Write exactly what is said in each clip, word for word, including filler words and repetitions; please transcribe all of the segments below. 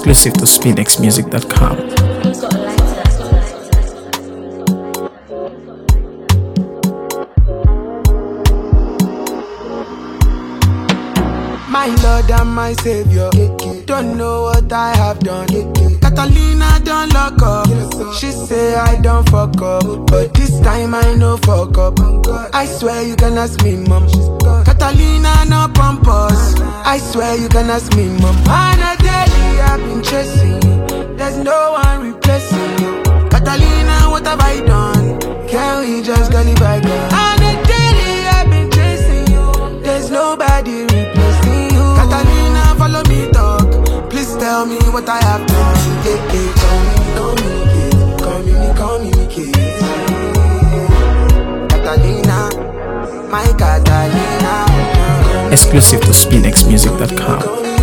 Exclusive to spinx music dot com. My Lord and my Savior, don't know what I have done. Catalina don't lock up. She say I don't fuck up, but this time I no fuck up. I swear you can ask me, mom. Catalina no pump us. I swear you can ask me, mom. On a daily I've been chasing you. There's no one replacing you. Catalina, what have I done? Can we just go live by God? On a daily I've been chasing you. There's nobody replacing you. Catalina, follow me talk. Please tell me what I have done. Yeah, yeah, communicate, communicate, communicate. Catalina, my Catalina. Exclusive to spinx music dot com.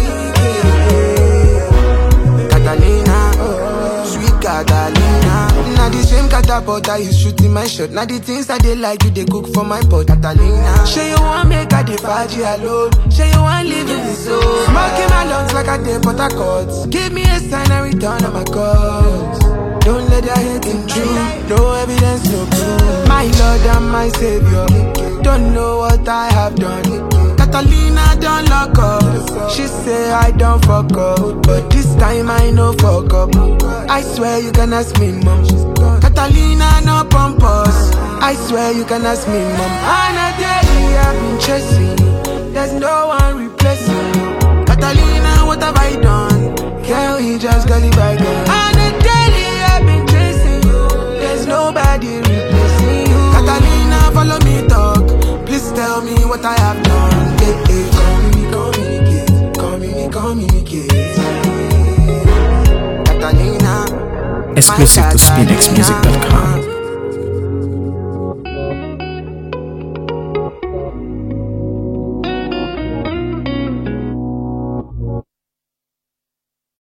Catalina, sweet Catalina. Now the same catapult I use shooting my shot. Now the things that they like you, they cook for my pot. Catalina, say you want make a defaji alone. Say you want live in the soul. Smoking my lungs like a day Port Harcourt. Give me a sign and return on my calls. Don't let their hate intrude. No evidence, no proof. My Lord and my Savior, don't know what I have done. Catalina don't lock up. She say I don't fuck up, but this time I no fuck up. I swear you can ask me, mom. Catalina no pump us. I swear you can ask me, mom. On a daily I've been chasing you. There's no one replacing you. Catalina, what have I done? Can we just go live by God? On a daily I've been chasing you. There's nobody replacing you. Catalina, follow me talk. Please tell me what I have done. Hey, hey, communicate, communicate, communicate. Catalina, Exclusive to spinx music dot com.